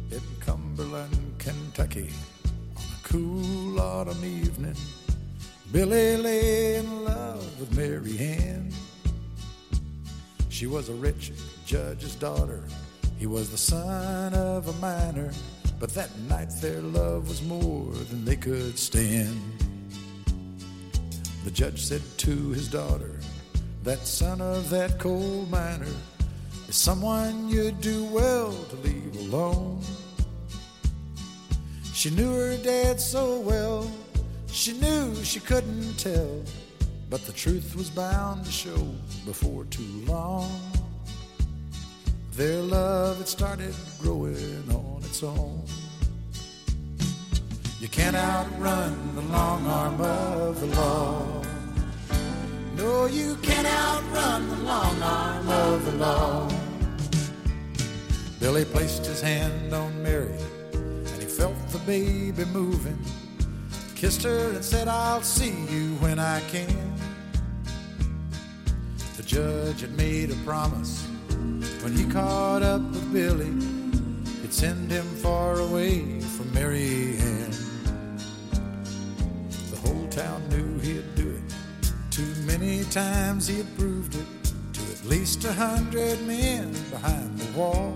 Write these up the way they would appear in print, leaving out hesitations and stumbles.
in Cumberland, Kentucky, on a cool autumn evening, Billy lay in love with Mary Ann. She was a rich judge's daughter. He was the son of a miner, but that night their love was more than they could stand. The judge said to his daughter, that son of that coal miner is someone you'd do well to leave alone. She knew her dad so well, she knew she couldn't tell, but the truth was bound to show before too long. Their love had started growing on its own. You can't outrun the long arm of the law. No, you can't outrun the long arm of the law. Billy placed his hand on Mary, and he felt the baby moving. Kissed her and said, I'll see you when I can. The judge had made a promise when he caught up with Billy, he'd send him far away from Mary Ann. The whole town knew he'd do it. Too many times he had proved it to at least 100 men behind the wall.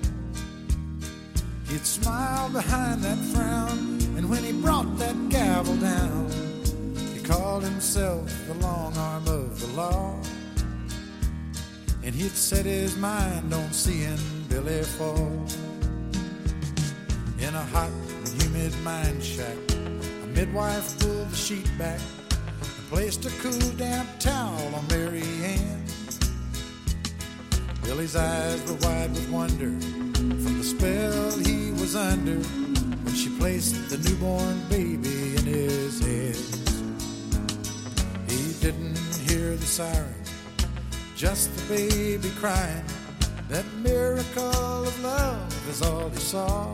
He'd smile behind that frown, and when he brought that gavel down, he called himself the long arm of the law. And he'd set his mind on seeing Billy fall. In a hot and humid mine shack, a midwife pulled the sheet back and placed a cool damp towel on Mary Ann. Billy's eyes were wide with wonder from the spell he was under when she placed the newborn baby in his hands. He didn't hear the siren, just the baby crying. That miracle of love is all he saw.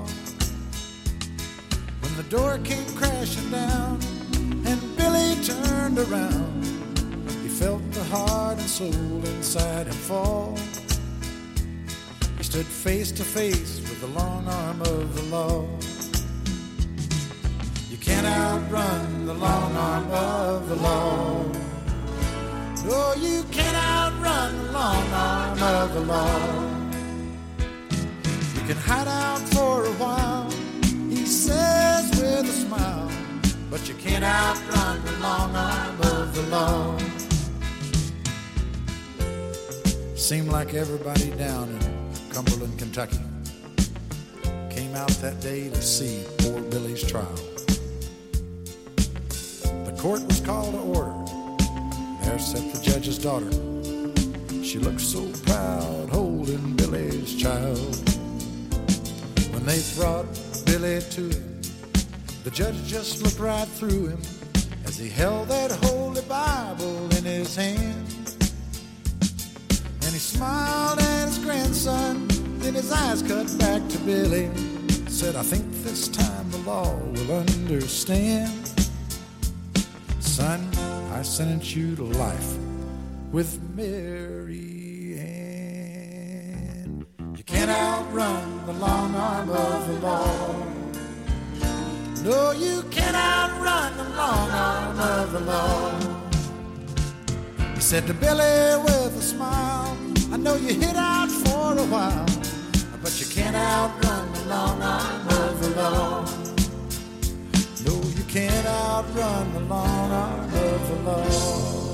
When the door came crashing down and Billy turned around, he felt the heart and soul inside him fall. He stood face to face with the long arm of the law. You can't outrun the long arm of the law. No, you can't outrun the long arm of the law. You can hide out for a while, he says with a smile, but you can't outrun the long arm of the law. Seemed like everybody down in Cumberland, Kentucky came out that day to see poor Billy's trial. The court was called to order. There sat the judge's daughter. She looked so proud, holding Billy's child. When they brought Billy to him, the judge just looked right through him as he held that holy Bible in his hand. And he smiled at his grandson, then his eyes cut back to Billy, said, I think this time the law will understand. Son, I sentence you to life with Mary Ann. You can't outrun the long arm of the law. No, you can't outrun the long arm of the law. He said to Billy with a smile, I know you hid out for a while, but you can't outrun the long arm of the law. No, you can't outrun the long arm of the law.